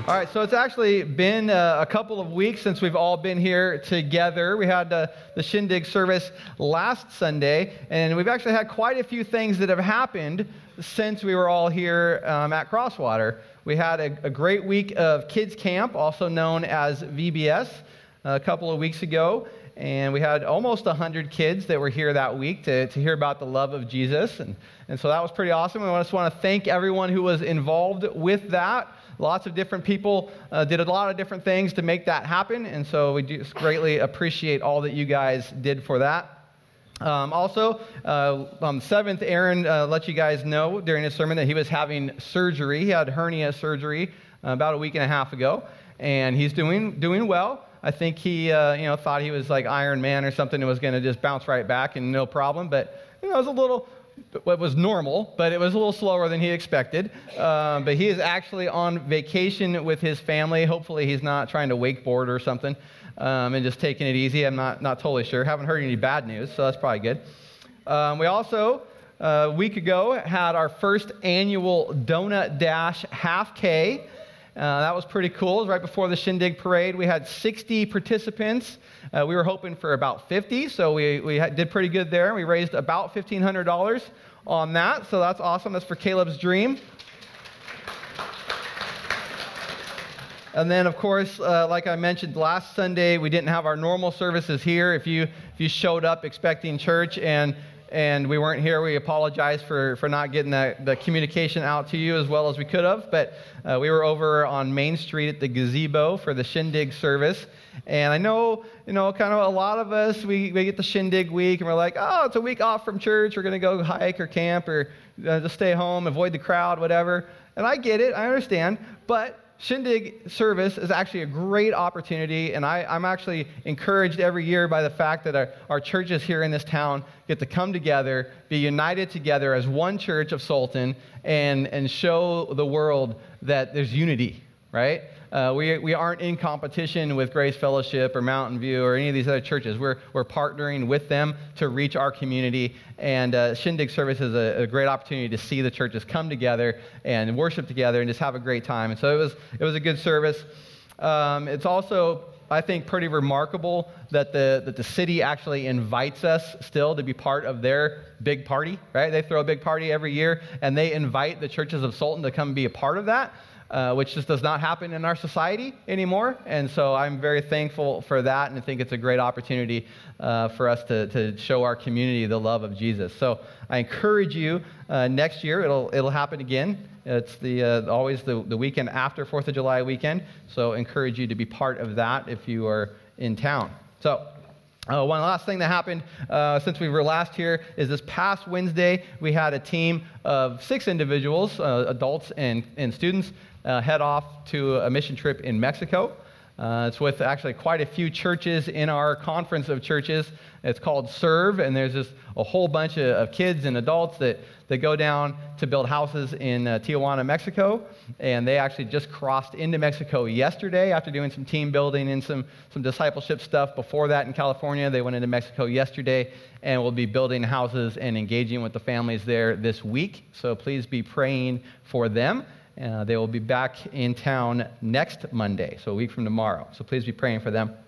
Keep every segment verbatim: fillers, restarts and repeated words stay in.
All right, so it's actually been uh, a couple of weeks since we've all been here together. We had uh, the Shindig service last Sunday, and we've actually had quite a few things that have happened since we were all here um, at Crosswater. We had a, a great week of kids camp, also known as V B S, a couple of weeks ago, and we had almost one hundred kids that were here that week to, to hear about the love of Jesus, and, and so that was pretty awesome. We just want to thank everyone who was involved with that. Lots of different people uh, did a lot of different things to make that happen, and so we just greatly appreciate all that you guys did for that. Um, also, uh, on the seventh, Aaron uh, let you guys know during his sermon that he was having surgery. He had hernia surgery uh, about a week and a half ago, and he's doing doing well. I think he uh, you know thought he was like Iron Man or something and was going to just bounce right back and no problem, but you know, it was a little... It was normal, but it was a little slower than he expected. Um, but he is actually on vacation with his family. Hopefully he's not trying to wakeboard or something um, and just taking it easy. I'm not, not totally sure. Haven't heard any bad news, so that's probably good. Um, we also, uh, a week ago, had our first annual Donut Dash half K. Uh, that was pretty cool. It was right before the Shindig Parade. We had sixty participants. Uh, we were hoping for about fifty, so we, we had, did pretty good there. We raised about fifteen hundred dollars on that, so that's awesome. That's for Caleb's dream. And then, of course, uh, like I mentioned last Sunday, we didn't have our normal services here. If you if you showed up expecting church and and we weren't here, we apologize for, for not getting that, the communication out to you as well as we could have. But uh, we were over on Main Street at the gazebo for the Shindig service. And I know, you know, kind of a lot of us, we, we get the Shindig week, and we're like, oh, it's a week off from church. We're going to go hike or camp or uh, just stay home, avoid the crowd, whatever. And I get it. I understand. But Shindig service is actually a great opportunity, and I, I'm actually encouraged every year by the fact that our, our churches here in this town get to come together, be united together as one church of Sultan, and, and show the world that there's unity, right? Uh, we we aren't in competition with Grace Fellowship or Mountain View or any of these other churches. We're we're partnering with them to reach our community, and uh, Shindig service is a, a great opportunity to see the churches come together and worship together and just have a great time. And so it was it was a good service. Um, it's also, I think, pretty remarkable that the that the city actually invites us still to be part of their big party, right? They throw a big party every year, and they invite the churches of Sultan to come be a part of that. Uh, which just does not happen in our society anymore. And so I'm very thankful for that, and I think it's a great opportunity uh, for us to, to show our community the love of Jesus. So I encourage you, uh, next year it'll it'll happen again. It's the uh, always the, the weekend after fourth of July weekend, so I encourage you to be part of that if you are in town. So Uh, one last thing that happened uh, since we were last here is this past Wednesday, we had a team of six individuals, uh, adults and, and students, uh, head off to a mission trip in Mexico. Uh, it's with actually quite a few churches in our conference of churches. It's called Serve, and there's just a whole bunch of, of kids and adults that, that go down to build houses in uh, Tijuana, Mexico. And they actually just crossed into Mexico yesterday after doing some team building and some, some discipleship stuff before that in California. They went into Mexico yesterday and will be building houses and engaging with the families there this week. So please be praying for them. Uh, they will be back in town next Monday, so a week from tomorrow. So please be praying for them.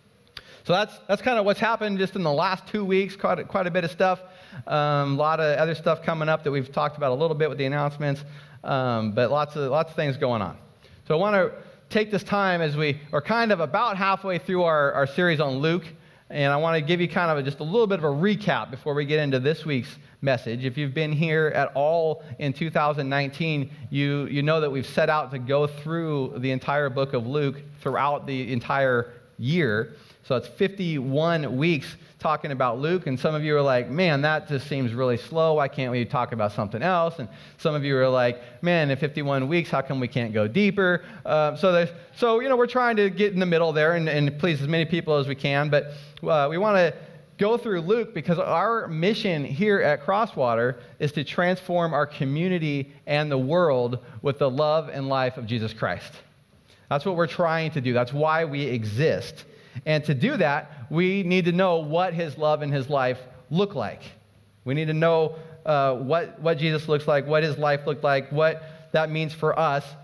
So that's that's kind of what's happened just in the last two weeks, quite a, quite a bit of stuff. Um, a lot of other stuff coming up that we've talked about a little bit with the announcements, um, but lots of lots of things going on. So I want to take this time as we are kind of about halfway through our, our series on Luke, and I want to give you kind of a, just a little bit of a recap before we get into this week's message. If you've been here at all in two thousand nineteen, you, you know that we've set out to go through the entire book of Luke throughout the entire year. So it's fifty-one weeks talking about Luke, and some of you are like, man, that just seems really slow. Why can't we talk about something else? And some of you are like, man, in fifty-one weeks, how come we can't go deeper? Uh, so there's, so you know, we're trying to get in the middle there and, and please as many people as we can, but uh, we want to go through Luke because our mission here at Crosswater is to transform our community and the world with the love and life of Jesus Christ. That's what we're trying to do. That's why we exist. And to do that, we need to know what his love and his life look like. We need to know uh, what, what Jesus looks like, what his life looked like, what that means for us.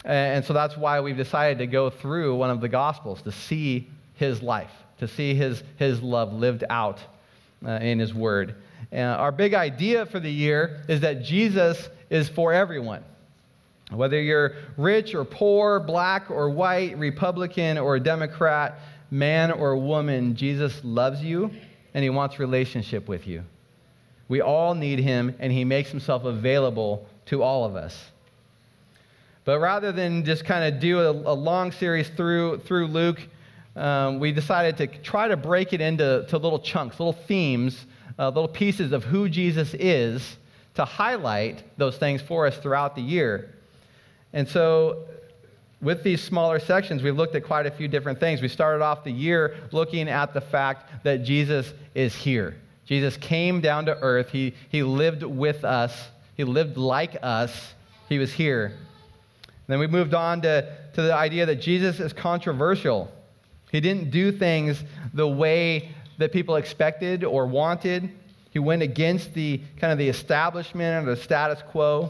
And so that's why we've decided to go through one of the Gospels to see his life, to see his, his love lived out uh, in his word. And our big idea for the year is that Jesus is for everyone. Whether you're rich or poor, black or white, Republican or Democrat, man or woman, Jesus loves you and he wants relationship with you. We all need him, and he makes himself available to all of us. But rather than just kind of do a, a long series through through Luke, um, we decided to try to break it into to little chunks, little themes, uh, little pieces of who Jesus is to highlight those things for us throughout the year. And so with these smaller sections, we've looked at quite a few different things. We started off the year looking at the fact that Jesus is here. Jesus came down to earth. He, he lived with us. He lived like us. He was here. Then we moved on to, to the idea that Jesus is controversial. He didn't do things the way that people expected or wanted. He went against the kind of the establishment or the status quo.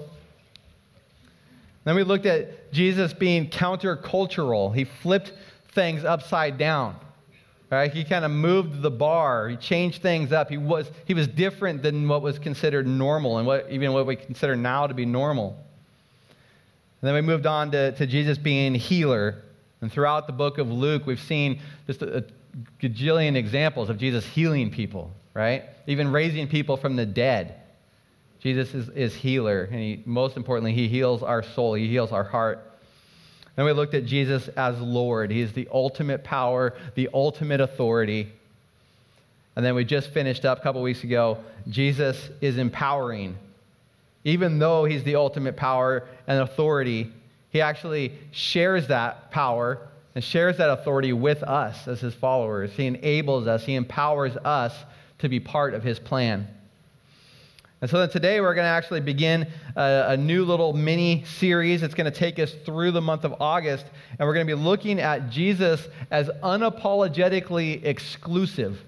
Then we looked at Jesus being countercultural. He flipped things upside down. Right? He kind of moved the bar. He changed things up. He was he was different than what was considered normal and what even what we consider now to be normal. And then we moved on to, to Jesus being healer. And throughout the book of Luke, we've seen just a, a gajillion examples of Jesus healing people, right? Even raising people from the dead. Jesus is, is healer. And he, most importantly, he heals our soul. He heals our heart. Then we looked at Jesus as Lord. He is the ultimate power, the ultimate authority. And then we just finished up a couple weeks ago. Jesus is empowering. Even though he's the ultimate power and authority, he actually shares that power and shares that authority with us as his followers. He enables us, he empowers us to be part of his plan. And so then today we're going to actually begin a, a new little mini series. It's going to take us through the month of August, and we're going to be looking at Jesus as unapologetically exclusive.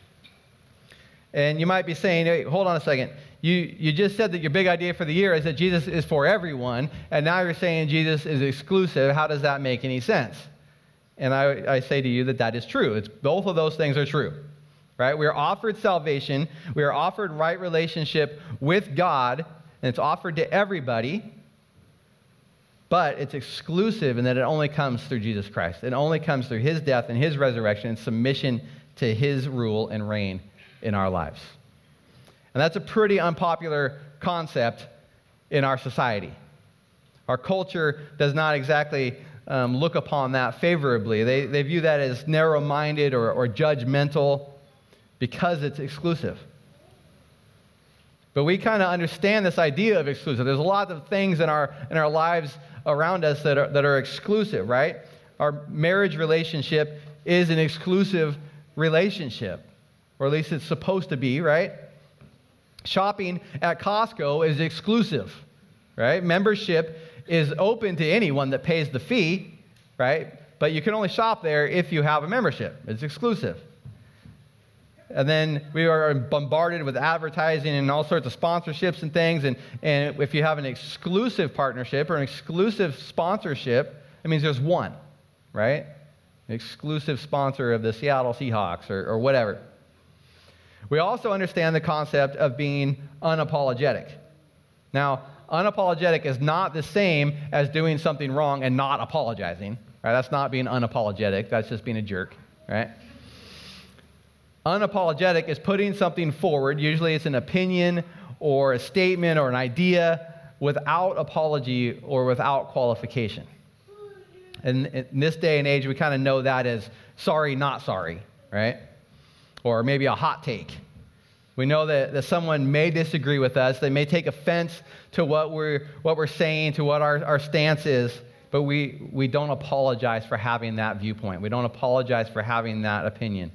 And you might be saying, hey, hold on a second. You you just said that your big idea for the year is that Jesus is for everyone, and now you're saying Jesus is exclusive. How does that make any sense? And I, I say to you that that is true. It's, both of those things are true, right? We are offered salvation. We are offered right relationship with God, and it's offered to everybody, but it's exclusive in that it only comes through Jesus Christ. It only comes through his death and his resurrection and submission to his rule and reign in our lives. And that's a pretty unpopular concept in our society. Our culture does not exactly um, look upon that favorably. They, they view that as narrow-minded or, or judgmental because it's exclusive. But we kind of understand this idea of exclusive. There's a lot of things in our in our lives around us that are, that are exclusive, right? Our marriage relationship is an exclusive relationship, or at least it's supposed to be, right? Shopping at Costco is exclusive, right? Membership is open to anyone that pays the fee, right? But you can only shop there if you have a membership. It's exclusive. And then we are bombarded with advertising and all sorts of sponsorships and things. And, and if you have an exclusive partnership or an exclusive sponsorship, it means there's one, right? An exclusive sponsor of the Seattle Seahawks or, or whatever. We also understand the concept of being unapologetic. Now, unapologetic is not the same as doing something wrong and not apologizing. Right? That's not being unapologetic. That's just being a jerk, right? Unapologetic is putting something forward. Usually it's an opinion or a statement or an idea without apology or without qualification. And in this day and age, we kind of know that as sorry, not sorry, right? Or maybe a hot take. We know that, that someone may disagree with us. They may take offense to what we're what we're saying, to what our, our stance is, but we, we don't apologize for having that viewpoint. We don't apologize for having that opinion.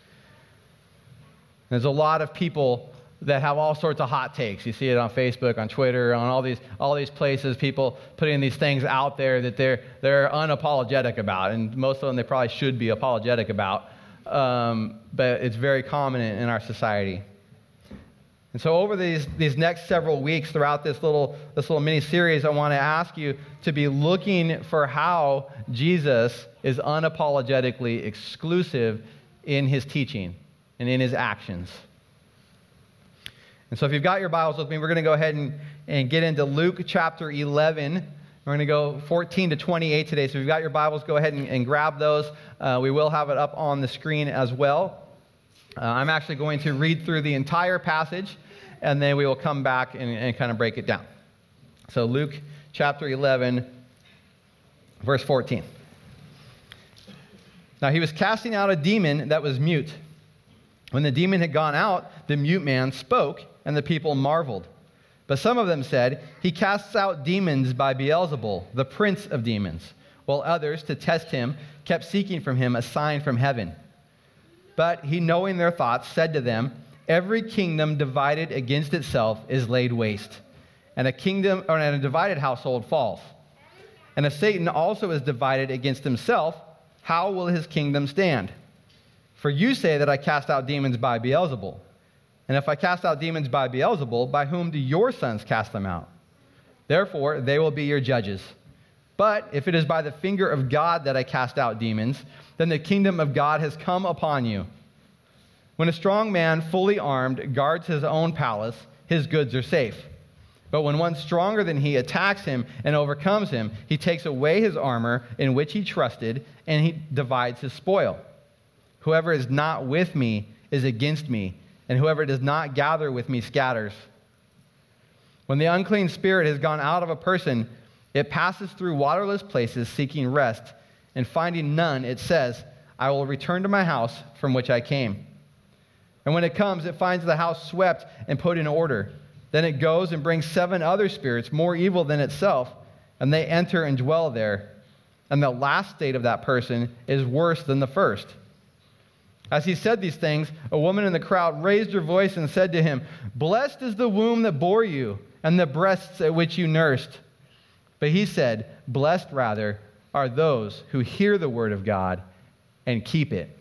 There's a lot of people that have all sorts of hot takes. You see it on Facebook, on Twitter, on all these all these places, people putting these things out there that they're they're unapologetic about, and most of them they probably should be apologetic about. Um, but it's very common in, in our society. And so over these, these next several weeks throughout this little, this little mini-series, I want to ask you to be looking for how Jesus is unapologetically exclusive in his teaching and in his actions. And so if you've got your Bibles with me, we're going to go ahead and, and get into Luke chapter eleven. We're going to go fourteen to twenty-eight today. So if you've got your Bibles, go ahead and, and grab those. Uh, we will have it up on the screen as well. Uh, I'm actually going to read through the entire passage, and then we will come back and, and kind of break it down. So Luke chapter eleven, verse fourteen. Now he was casting out a demon that was mute. When the demon had gone out, the mute man spoke, and the people marveled. But some of them said, "He casts out demons by Beelzebul, the prince of demons." While others, to test him, kept seeking from him a sign from heaven. But he, knowing their thoughts, said to them, "Every kingdom divided against itself is laid waste, and a kingdom or and a divided household falls. And if Satan also is divided against himself, how will his kingdom stand? For you say that I cast out demons by Beelzebul. And if I cast out demons by Beelzebul, by whom do your sons cast them out? Therefore, they will be your judges. But if it is by the finger of God that I cast out demons, then the kingdom of God has come upon you. When a strong man, fully armed, guards his own palace, his goods are safe. But when one stronger than he attacks him and overcomes him, he takes away his armor in which he trusted, and he divides his spoil. Whoever is not with me is against me, and whoever does not gather with me scatters. When the unclean spirit has gone out of a person, it passes through waterless places seeking rest, and finding none, it says, I will return to my house from which I came. And when it comes, it finds the house swept and put in order. Then it goes and brings seven other spirits more evil than itself, and they enter and dwell there. And the last state of that person is worse than the first. As he said these things, a woman in the crowd raised her voice and said to him, Blessed is the womb that bore you, and the breasts at which you nursed. But he said, Blessed rather are those who hear the word of God and keep it.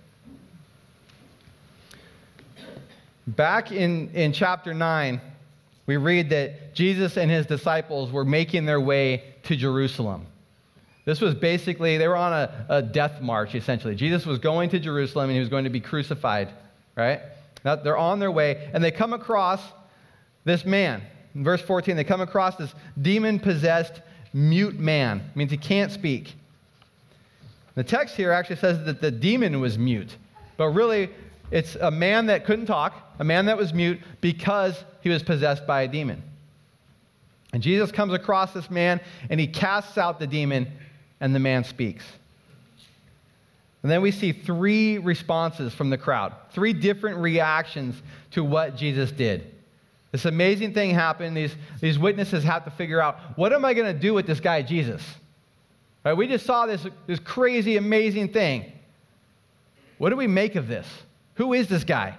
Back in, in chapter nine, we read that Jesus and his disciples were making their way to Jerusalem. This was basically, they were on a, a death march, essentially. Jesus was going to Jerusalem, and he was going to be crucified, right? Now, they're on their way, and they come across this man. In verse fourteen, they come across this demon-possessed mute man. It means he can't speak. The text here actually says that the demon was mute, but really, it's a man that couldn't talk, a man that was mute because he was possessed by a demon. And Jesus comes across this man, and he casts out the demon, and the man speaks. And then we see three responses from the crowd, three different reactions to what Jesus did. This amazing thing happened. These, these witnesses have to figure out, what am I going to do with this guy, Jesus? Right, we just saw this, this crazy, amazing thing. What do we make of this? Who is this guy?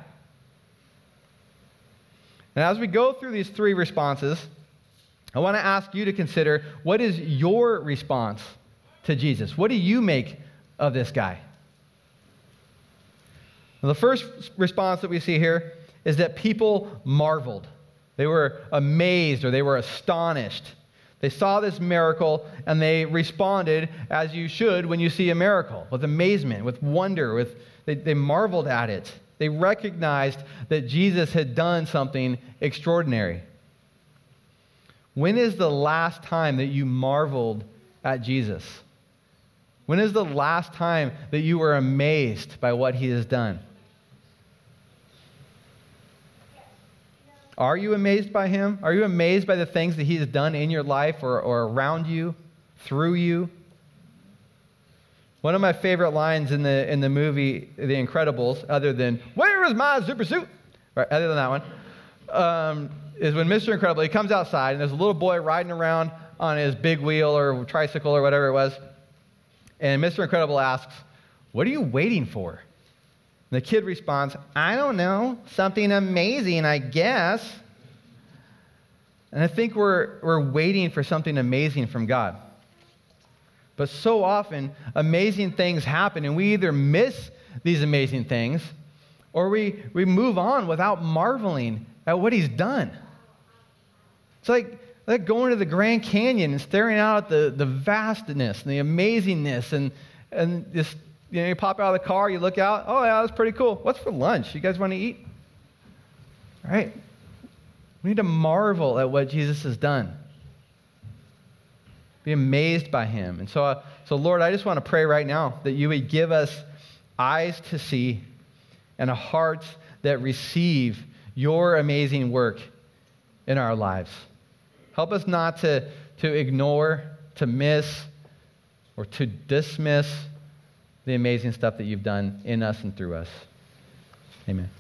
And as we go through these three responses, I want to ask you to consider, what is your response to Jesus? What do you make of this guy? Well, the first response that we see here is that people marveled. They were amazed, or they were astonished. They saw this miracle, and they responded as you should when you see a miracle, with amazement, with wonder, with they, they marveled at it. They recognized that Jesus had done something extraordinary. When is the last time that you marveled at Jesus? When is the last time that you were amazed by what he has done? Are you amazed by him? Are you amazed by the things that he has done in your life or, or around you, through you? One of my favorite lines in the in the movie The Incredibles, other than, where is my super suit? Right, other than that one, um, is when Mister Incredible, he comes outside, and there's a little boy riding around on his big wheel or tricycle or whatever it was. And Mister Incredible asks, what are you waiting for? And the kid responds, I don't know, something amazing, I guess. And I think we're we're waiting for something amazing from God. But so often, amazing things happen, and we either miss these amazing things, or we, we move on without marveling at what he's done. It's like, like going to the Grand Canyon and staring out at the, the vastness and the amazingness and, and just, you know, you pop out of the car, you look out, oh yeah, that's pretty cool. What's for lunch? You guys want to eat? Right? We need to marvel at what Jesus has done. Be amazed by him. And so, uh, so Lord, I just want to pray right now that you would give us eyes to see and a heart that receive your amazing work in our lives. Help us not to, to ignore, to miss, or to dismiss the amazing stuff that you've done in us and through us. Amen.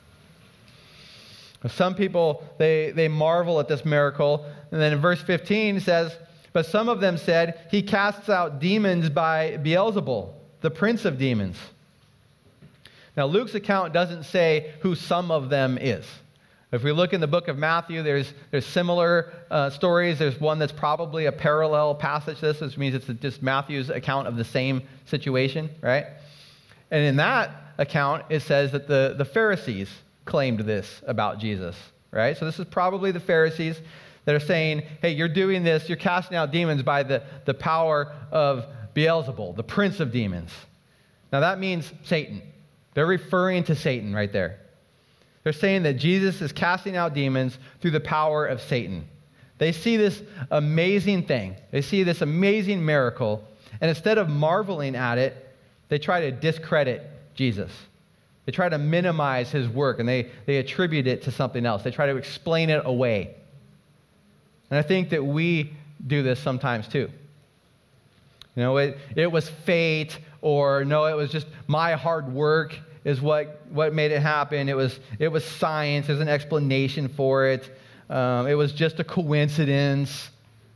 Some people, they, they marvel at this miracle. And then in verse fifteen it says, but some of them said, he casts out demons by Beelzebul, the prince of demons. Now, Luke's account doesn't say who some of them is. If we look in the book of Matthew, there's, there's similar uh, stories. There's one that's probably a parallel passage to this, which means it's just Matthew's account of the same situation, right? And in that account, it says that the, the Pharisees claimed this about Jesus, right? So this is probably the Pharisees that are saying, hey, you're doing this, you're casting out demons by the, the power of Beelzebul, the prince of demons. Now that means Satan. They're referring to Satan right there. They're saying that Jesus is casting out demons through the power of Satan. They see this amazing thing. They see this amazing miracle, and instead of marveling at it, they try to discredit Jesus. They try to minimize his work, and they, they attribute it to something else. They try to explain it away. And I think that we do this sometimes too. You know, it, it was fate, or no, it was just my hard work is what, what made it happen. It was, it was science. There's an explanation for it. Um, it was just a coincidence.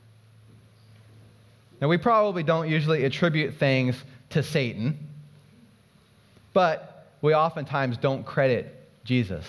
Now, we probably don't usually attribute things to Satan, but we oftentimes don't credit Jesus.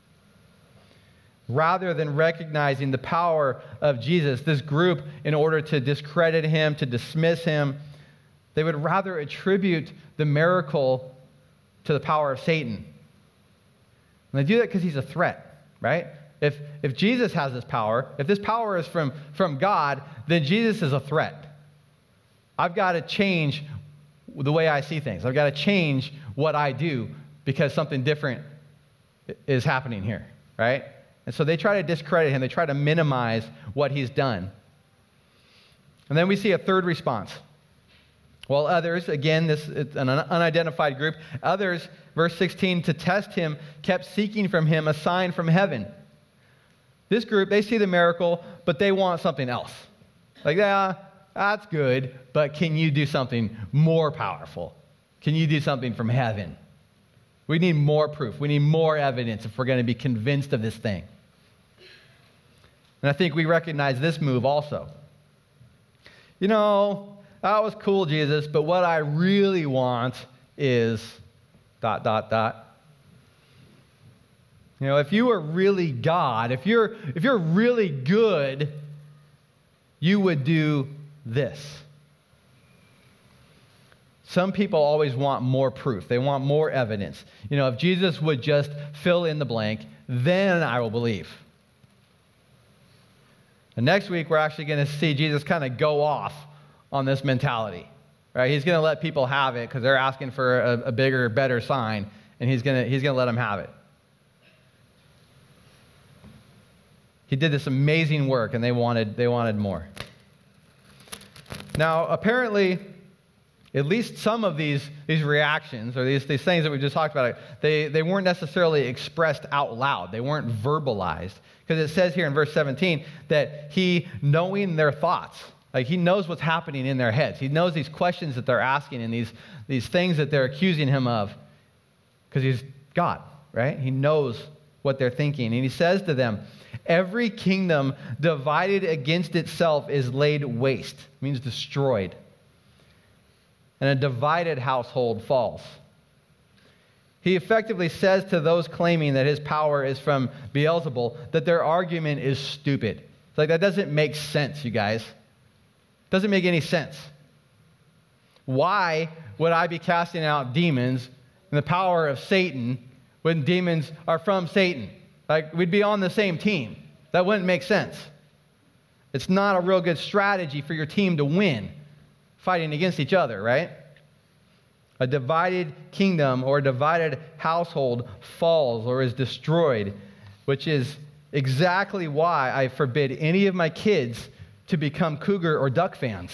Rather than recognizing the power of Jesus, this group, in order to discredit him, to dismiss him, they would rather attribute the miracle to the power of Satan. And they do that because he's a threat, right? If, if Jesus has this power, if this power is from, from God, then Jesus is a threat. I've got to change the way I see things. I've got to change what I do because something different is happening here, right? And so they try to discredit him. They try to minimize what he's done. And then we see a third response. While others, again, this it's an unidentified group, others, verse sixteen, to test him, kept seeking from him a sign from heaven. This group, they see the miracle, but they want something else. Like, yeah, that's good, but can you do something more powerful? Can you do something from heaven? We need more proof. We need more evidence if we're going to be convinced of this thing. And I think we recognize this move also. You know, that was cool, Jesus, but what I really want is dot, dot, dot. You know, if you were really God, if you're, if you're really good, you would do this. Some people always want more proof. They want more evidence. You know, if Jesus would just fill in the blank, then I will believe. And next week, we're actually going to see Jesus kind of go off on this mentality, right? He's going to let people have it because they're asking for a, a bigger, better sign, and he's going to he's going to let them have it. He did this amazing work, and they wanted they wanted more. Now, apparently, at least some of these these reactions or these these things that we just talked about, they they weren't necessarily expressed out loud. They weren't verbalized, because it says here in verse seventeen that he, knowing their thoughts. Like, he knows what's happening in their heads. He knows these questions that they're asking and these, these things that they're accusing him of, because he's God, right? He knows what they're thinking. And he says to them, every kingdom divided against itself is laid waste, means destroyed. And a divided household falls. He effectively says to those claiming that his power is from Beelzebul that their argument is stupid. It's like, that doesn't make sense, you guys. Doesn't make any sense. Why would I be casting out demons in the power of Satan when demons are from Satan? Like, we'd be on the same team. That wouldn't make sense. It's not a real good strategy for your team to win, fighting against each other, right? A divided kingdom or a divided household falls or is destroyed, which is exactly why I forbid any of my kids to become Cougar or Duck fans.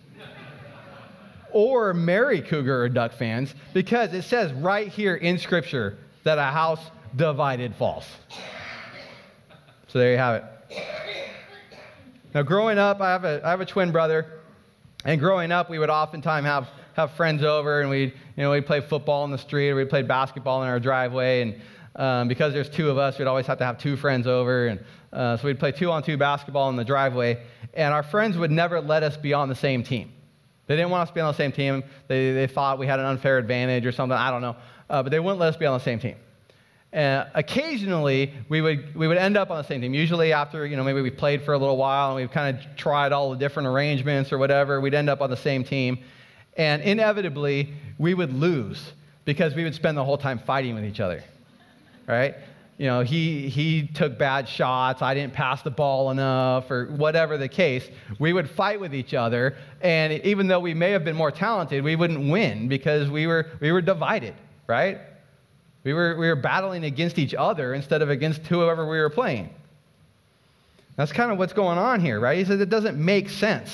Or marry Cougar or Duck fans, because it says right here in Scripture that a house divided falls. So there you have it. Now, growing up, I have a I have a twin brother, and growing up, we would oftentimes have have friends over, and we'd you know we'd play football in the street, or we'd play basketball in our driveway, and um, because there's two of us, we'd always have to have two friends over, and uh, so we'd play two on two basketball in the driveway, and our friends would never let us be on the same team. They didn't want us to be on the same team. They they thought we had an unfair advantage or something. I don't know, uh, but they wouldn't let us be on the same team. Uh, occasionally, we would we would end up on the same team. Usually after, you know, maybe we played for a little while and we've kind of tried all the different arrangements or whatever, we'd end up on the same team. And inevitably, we would lose because we would spend the whole time fighting with each other, right? You know, he he took bad shots, I didn't pass the ball enough, or whatever the case. We would fight with each other, and even though we may have been more talented, we wouldn't win because we were we were divided, right? We were we were battling against each other instead of against whoever we were playing. That's kind of what's going on here, right? He says it doesn't make sense.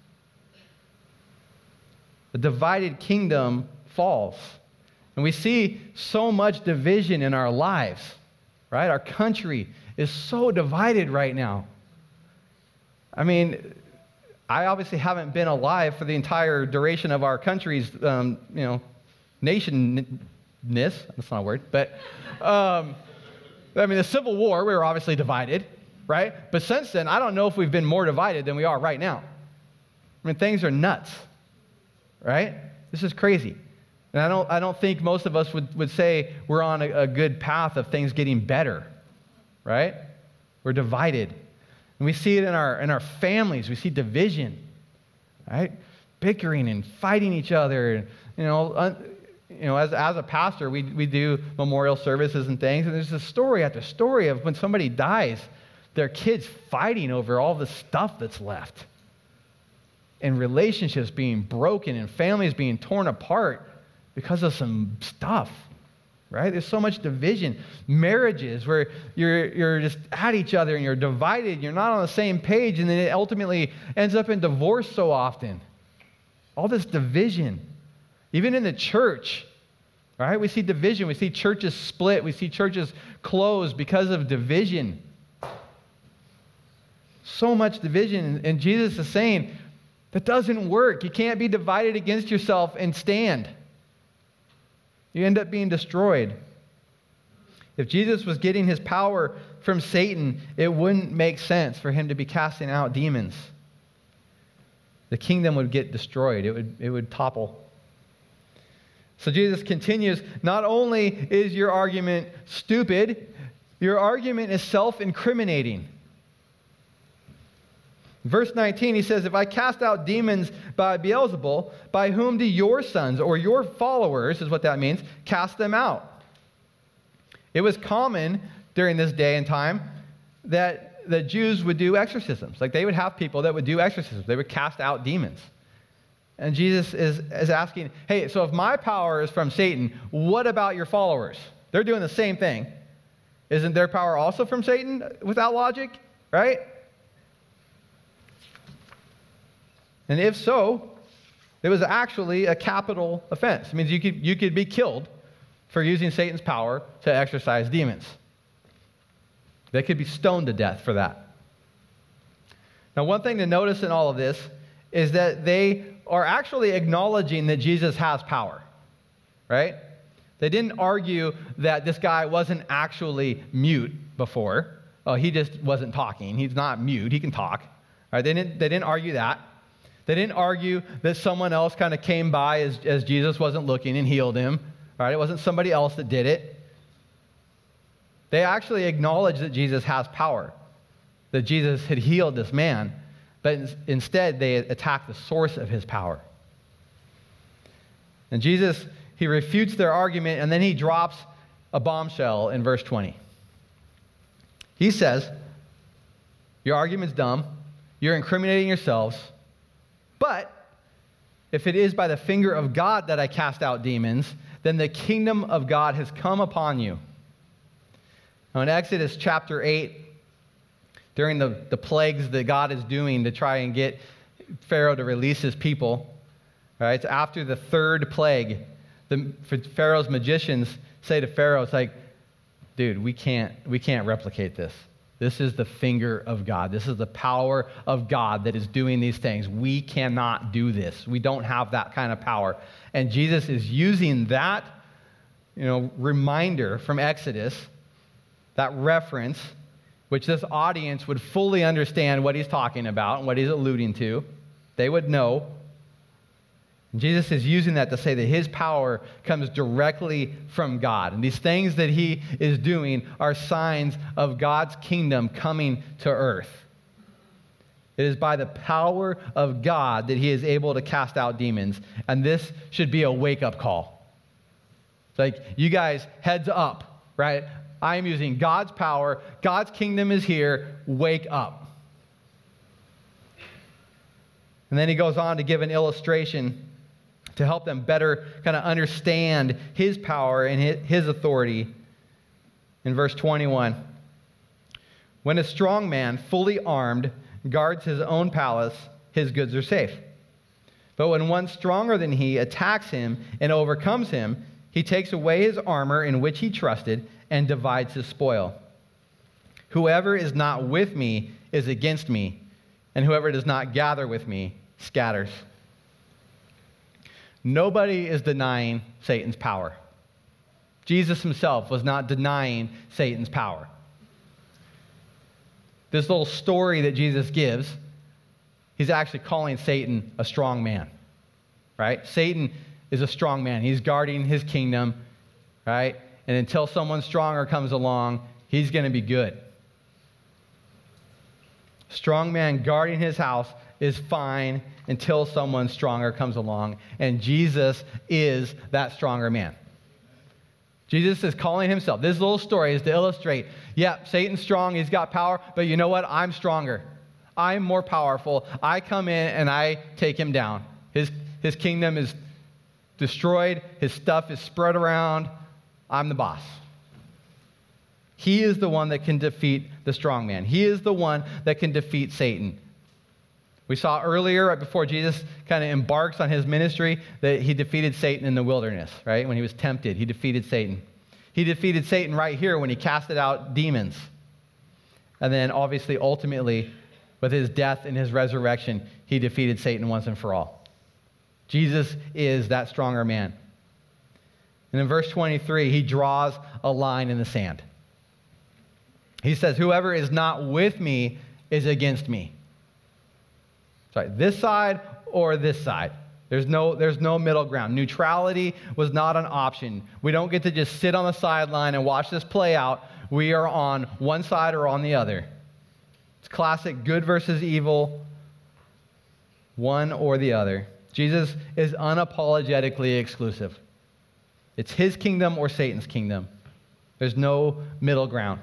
The divided kingdom falls. And we see so much division in our lives, right? Our country is so divided right now. I mean, I obviously haven't been alive for the entire duration of our country's, um, you know, nation. That's not a word, but um, I mean, the Civil War, we were obviously divided, right? But since then, I don't know if we've been more divided than we are right now. I mean, things are nuts, right? This is crazy. And I don't, I don't think most of us would, would say we're on a, a good path of things getting better, right? We're divided. And we see it in our, in our families. We see division, right? Bickering and fighting each other, and, you know, un, You know, as, as a pastor, we, we do memorial services and things, and there's a story after story of when somebody dies, their kids fighting over all the stuff that's left, and relationships being broken, and families being torn apart because of some stuff, right? There's so much division. Marriages where you're, you're just at each other, and you're divided, you're not on the same page, and then it ultimately ends up in divorce so often. All this division. Even in the church, right? We see division. We see churches split. We see churches close because of division. So much division. And Jesus is saying, that doesn't work. You can't be divided against yourself and stand. You end up being destroyed. If Jesus was getting his power from Satan, it wouldn't make sense for him to be casting out demons. The kingdom would get destroyed. It would, it would topple. So Jesus continues, not only is your argument stupid, your argument is self-incriminating. Verse nineteen, he says, if I cast out demons by Beelzebul, by whom do your sons or your followers, is what that means, cast them out? It was common during this day and time that the Jews would do exorcisms. Like they would have people that would do exorcisms. They would cast out demons. And Jesus is, is asking, hey, so if my power is from Satan, what about your followers? They're doing the same thing. Isn't their power also from Satan without logic, right? And if so, it was actually a capital offense. It means you could, you could be killed for using Satan's power to exorcise demons. They could be stoned to death for that. Now, one thing to notice in all of this is that they are actually acknowledging that Jesus has power, right? They didn't argue that this guy wasn't actually mute before. Oh, he just wasn't talking. He's not mute. He can talk. Right? They didn't, they didn't argue that. They didn't argue that someone else kind of came by as, as Jesus wasn't looking and healed him. Right? It wasn't somebody else that did it. They actually acknowledged that Jesus has power, that Jesus had healed this man. But instead, they attack the source of his power. And Jesus, he refutes their argument, and then he drops a bombshell in verse twenty. He says, your argument's dumb, you're incriminating yourselves, but if it is by the finger of God that I cast out demons, then the kingdom of God has come upon you. Now in Exodus chapter eight, during the, the plagues that God is doing to try and get Pharaoh to release his people, right? It's after the third plague, the Pharaoh's magicians say to Pharaoh, it's like, dude, we can't, we can't replicate this. This is the finger of God. This is the power of God that is doing these things. We cannot do this. We don't have that kind of power. And Jesus is using that, you know, reminder from Exodus, that reference, which this audience would fully understand what he's talking about and what he's alluding to. They would know. And Jesus is using that to say that his power comes directly from God. And these things that he is doing are signs of God's kingdom coming to earth. It is by the power of God that he is able to cast out demons. And this should be a wake-up call. It's like, you guys, heads up, right? I am using God's power. God's kingdom is here. Wake up. And then he goes on to give an illustration to help them better kind of understand his power and his authority. In verse twenty-one, when a strong man, fully armed, guards his own palace, his goods are safe. But when one stronger than he attacks him and overcomes him, he takes away his armor in which he trusted and divides his spoil. Whoever is not with me is against me, and whoever does not gather with me scatters. Nobody is denying Satan's power. Jesus himself was not denying Satan's power. This little story that Jesus gives, he's actually calling Satan a strong man, right? Satan is a strong man. He's guarding his kingdom, right? And until someone stronger comes along, he's going to be good. Strong man guarding his house is fine until someone stronger comes along. And Jesus is that stronger man. Jesus is calling himself. This little story is to illustrate, yeah, Satan's strong, he's got power, but you know what? I'm stronger. I'm more powerful. I come in and I take him down. His, his kingdom is destroyed. His stuff is spread around. I'm the boss. He is the one that can defeat the strong man. He is the one that can defeat Satan. We saw earlier, right before Jesus kind of embarks on his ministry, that he defeated Satan in the wilderness, right? When he was tempted, he defeated Satan. He defeated Satan right here when he casted out demons. And then obviously, ultimately, with his death and his resurrection, he defeated Satan once and for all. Jesus is that stronger man. And in verse twenty-three, he draws a line in the sand. He says, whoever is not with me is against me. Sorry, this side or this side. There's no, there's no middle ground. Neutrality was not an option. We don't get to just sit on the sideline and watch this play out. We are on one side or on the other. It's classic good versus evil, one or the other. Jesus is unapologetically exclusive. It's his kingdom or Satan's kingdom. There's no middle ground.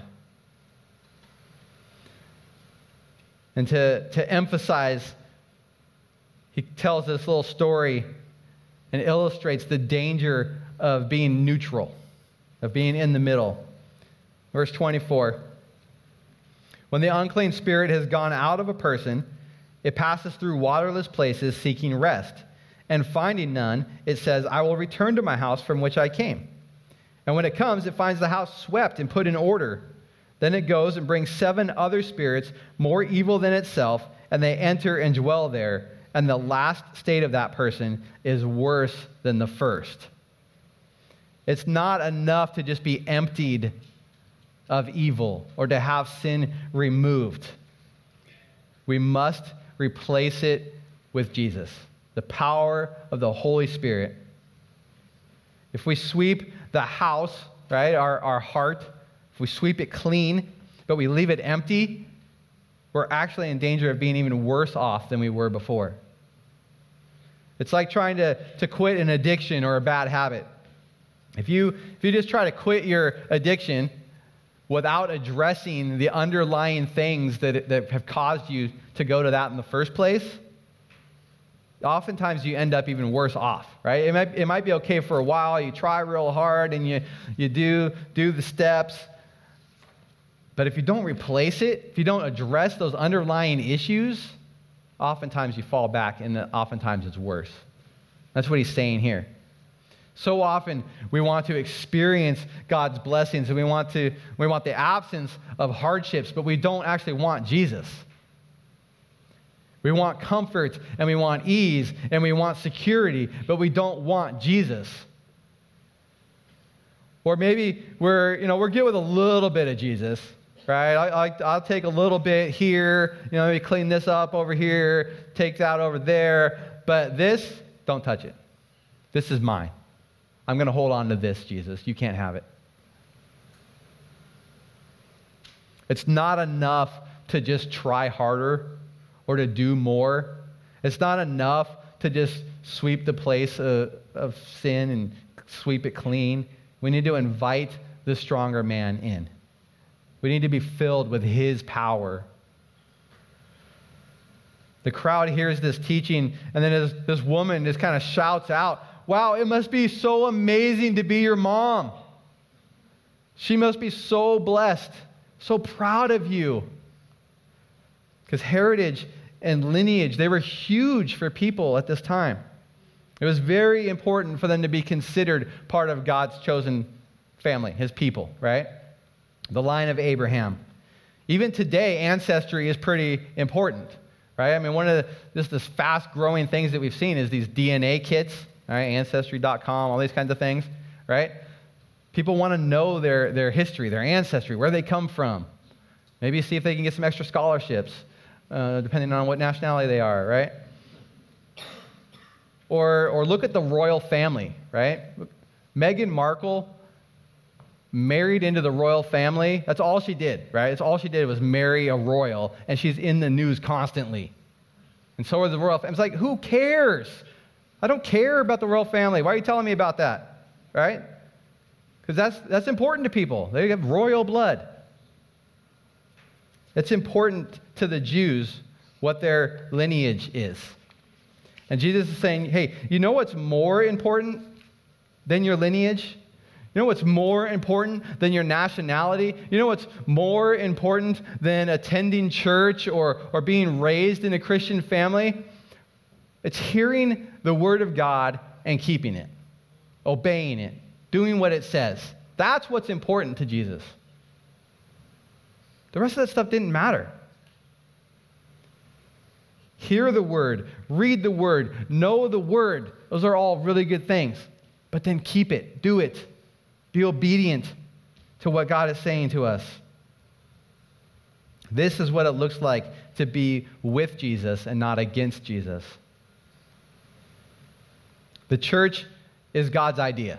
And to, to emphasize, he tells this little story and illustrates the danger of being neutral, of being in the middle. Verse twenty-four, when the unclean spirit has gone out of a person, it passes through waterless places seeking rest. And finding none, it says, I will return to my house from which I came. And when it comes, it finds the house swept and put in order. Then it goes and brings seven other spirits more evil than itself, and they enter and dwell there. And the last state of that person is worse than the first. It's not enough to just be emptied of evil or to have sin removed. We must replace it with Jesus, the power of the Holy Spirit. If we sweep the house, right, our, our heart, if we sweep it clean, but we leave it empty, we're actually in danger of being even worse off than we were before. It's like trying to, to quit an addiction or a bad habit. If you, if you just try to quit your addiction without addressing the underlying things that, that have caused you to go to that in the first place, oftentimes you end up even worse off, right? It might, it might be okay for a while. You try real hard and you, you do, do the steps. But if you don't replace it, if you don't address those underlying issues, oftentimes you fall back and oftentimes it's worse. That's what he's saying here. So often we want to experience God's blessings and we want to we want the absence of hardships, but we don't actually want Jesus. We want comfort and we want ease and we want security, but we don't want Jesus. Or maybe we're, you know, we're good with a little bit of Jesus, right? I, I, I'll take a little bit here, you know, maybe clean this up over here, take that over there, but this, don't touch it. This is mine. I'm going to hold on to this, Jesus. You can't have it. It's not enough to just try harder or to do more. It's not enough to just sweep the place of, of sin and sweep it clean. We need to invite the stronger man in. We need to be filled with his power. The crowd hears this teaching, and then this, this woman just kind of shouts out, "Wow, it must be so amazing to be your mom. She must be so blessed, so proud of you." Because heritage and lineage, they were huge for people at this time. It was very important for them to be considered part of God's chosen family, his people, right? The line of Abraham. Even today, ancestry is pretty important, right? I mean, one of the, just this fast-growing things that we've seen is these D N A kits, right? Ancestry dot com, all these kinds of things, right? People want to know their, their history, their ancestry, where they come from. Maybe see if they can get some extra scholarships, uh, depending on what nationality they are, right? Or, or look at the royal family, right? Meghan Markle married into the royal family. That's all she did, right? That's all she did was marry a royal, and she's in the news constantly. And so are the royal family. It's like, who cares? I don't care about the royal family. Why are you telling me about that, right? Because that's, that's important to people. They have royal blood. It's important to the Jews what their lineage is. And Jesus is saying, hey, you know what's more important than your lineage? You know what's more important than your nationality? You know what's more important than attending church or, or being raised in a Christian family? It's hearing the word of God and keeping it, obeying it, doing what it says. That's what's important to Jesus. The rest of that stuff didn't matter. Hear the word, read the word, know the word. Those are all really good things. But then keep it, do it. Be obedient to what God is saying to us. This is what it looks like to be with Jesus and not against Jesus. The church is God's idea.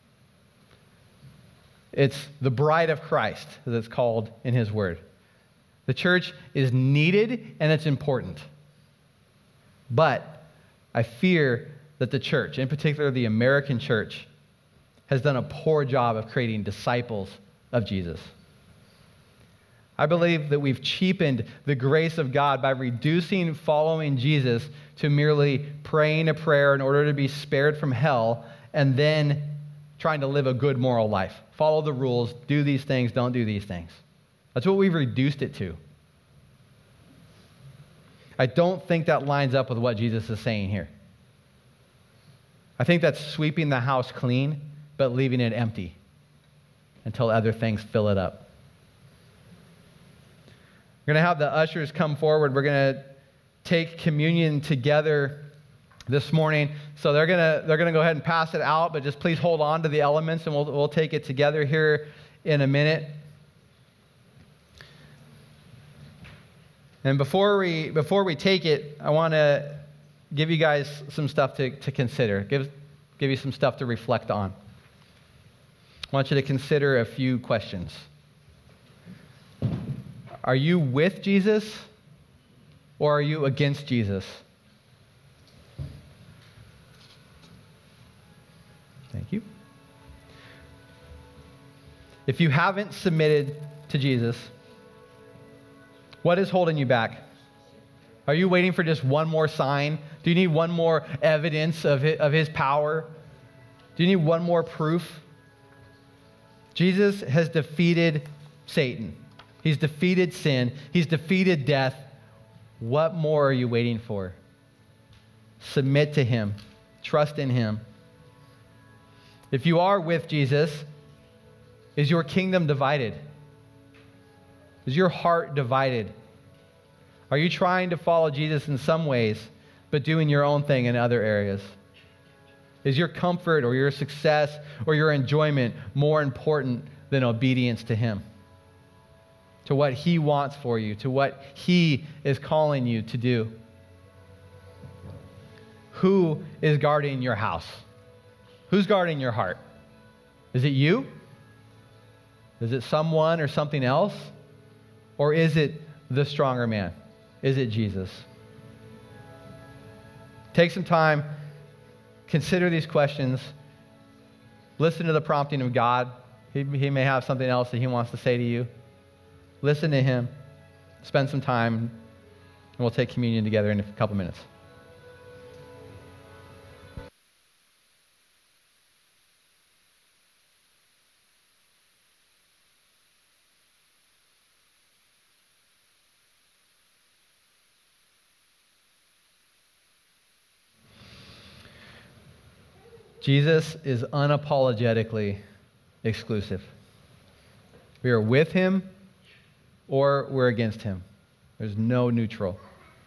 It's the bride of Christ, as it's called in his word. The church is needed and it's important. But I fear that the church, in particular the American church, has done a poor job of creating disciples of Jesus. I believe that we've cheapened the grace of God by reducing following Jesus to merely praying a prayer in order to be spared from hell and then trying to live a good moral life. Follow the rules, do these things, don't do these things. That's what we've reduced it to. I don't think that lines up with what Jesus is saying here. I think that's sweeping the house clean, but leaving it empty until other things fill it up. We're going to have the ushers come forward. We're going to take communion together this morning. So they're going to they're going to go ahead and pass it out, but just please hold on to the elements and we'll we'll take it together here in a minute. And before we before we take it, I want to give you guys some stuff to, to consider. Give give you some stuff to reflect on. I want you to consider a few questions. Are you with Jesus or are you against Jesus? Thank you. If you haven't submitted to Jesus? What is holding you back? Are you waiting for just one more sign? Do you need one more evidence of his, of his power? Do you need one more proof? Jesus has defeated Satan. He's defeated sin. He's defeated death. What more are you waiting for? Submit to him. Trust in him. If you are with Jesus, is your kingdom divided? Is your heart divided? Are you trying to follow Jesus in some ways, but doing your own thing in other areas? Is your comfort or your success or your enjoyment more important than obedience to him? To what he wants for you, to what he is calling you to do? Who is guarding your house? Who's guarding your heart? Is it you? Is it someone or something else? Or is it the stronger man? Is it Jesus? Take some time, consider these questions, listen to the prompting of God. He, he may have something else that he wants to say to you. Listen to him, spend some time, and we'll take communion together in a couple minutes. Jesus is unapologetically exclusive. We are with him or we're against him. There's no neutral.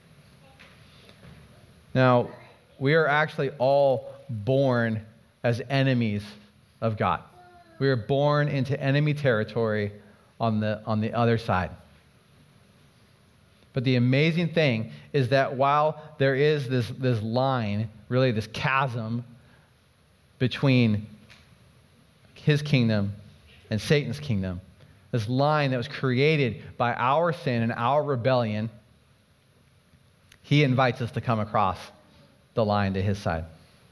Now, we are actually all born as enemies of God. We are born into enemy territory on the, on the other side. But the amazing thing is that while there is this, this line, really this chasm between his kingdom and Satan's kingdom, this line that was created by our sin and our rebellion, he invites us to come across the line to his side.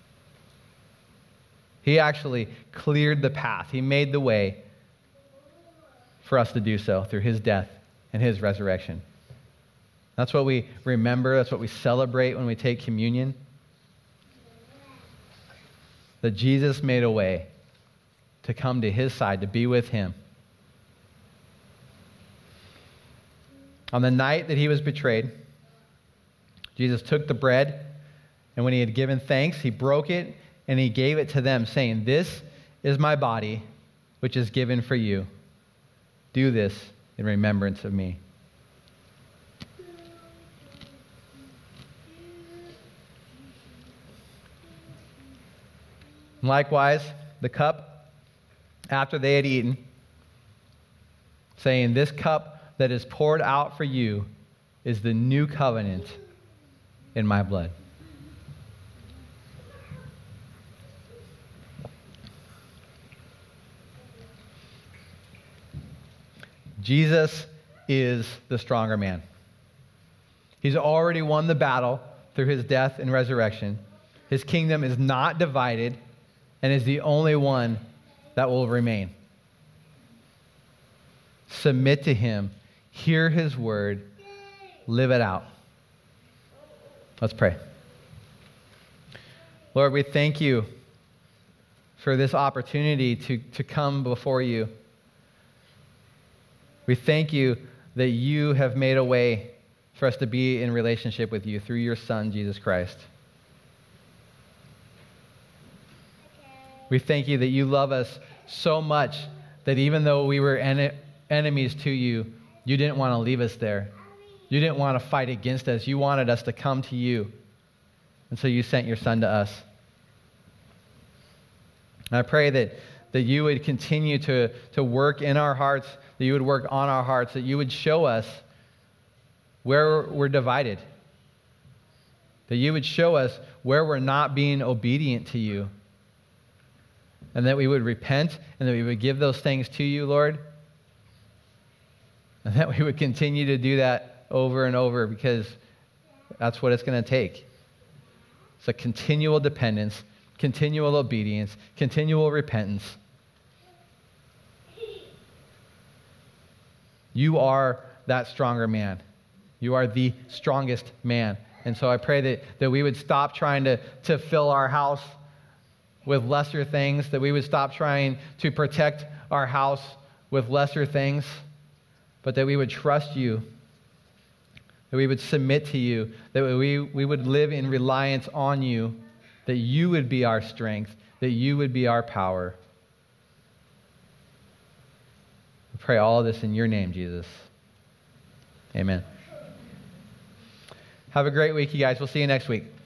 He actually cleared the path. He made the way for us to do so through his death and his resurrection. That's what we remember. That's what we celebrate when we take communion. That Jesus made a way to come to his side, to be with him. On the night that he was betrayed, Jesus took the bread, and when he had given thanks, he broke it, and he gave it to them, saying, "This is my body, which is given for you. Do this in remembrance of me." Likewise, the cup, after they had eaten, saying, "This cup that is poured out for you is the new covenant in my blood." Jesus is the stronger man. He's already won the battle through his death and resurrection. His kingdom is not divided and is the only one that will remain. Submit to him, hear his word, live it out. Let's pray. Lord, we thank you for this opportunity to, to come before you. We thank you that you have made a way for us to be in relationship with you through your Son, Jesus Christ. We thank you that you love us so much that even though we were en- enemies to you, you didn't want to leave us there. You didn't want to fight against us. You wanted us to come to you. And so you sent your Son to us. And I pray that, that you would continue to, to work in our hearts, that you would work on our hearts, that you would show us where we're divided, that you would show us where we're not being obedient to you, and that we would repent and that we would give those things to you, Lord, and that we would continue to do that over and over because that's what it's going to take. It's a continual dependence, continual obedience, continual repentance. You are that stronger man. You are the strongest man. And so I pray that, that we would stop trying to, to fill our house with lesser things, that we would stop trying to protect our house with lesser things, but that we would trust you, that we would submit to you, that we, we would live in reliance on you, that you would be our strength, that you would be our power. We pray all of this in your name, Jesus. Amen. Have a great week, you guys. We'll see you next week.